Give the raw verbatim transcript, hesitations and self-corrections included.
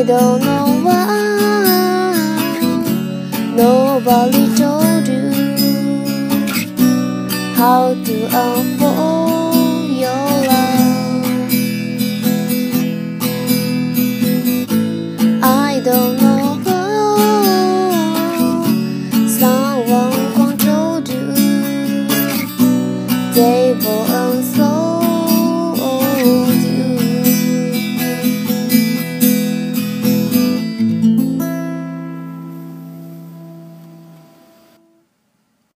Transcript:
don't know why nobody told you how to unfold your love. I don't know how someone controlled you. They will